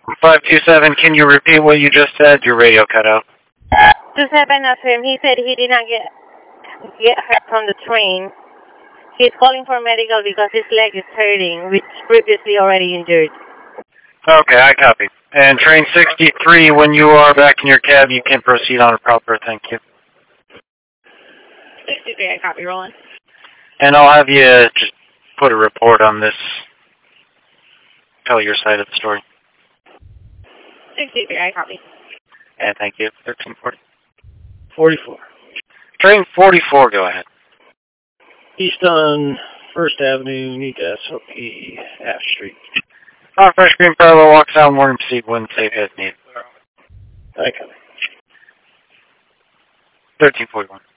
527, can you repeat what you just said? Your radio cut out. 27 after him. He said he did not get hurt from the train. He's calling for medical because his leg is hurting, which previously already injured. Okay, I copy. And train 63, when you are back in your cab, you can proceed on a proper, thank you. 63, I copy, Roland. And I'll have you just put a report on this. Tell your side of the story. 63, I copy. And thank you. 1340. 44. Train 44, go ahead. East on 1st Avenue, need SOP, F Street. Fresh Green Parallel walks down Morgan Seat when safe as needed. I copy. 1341.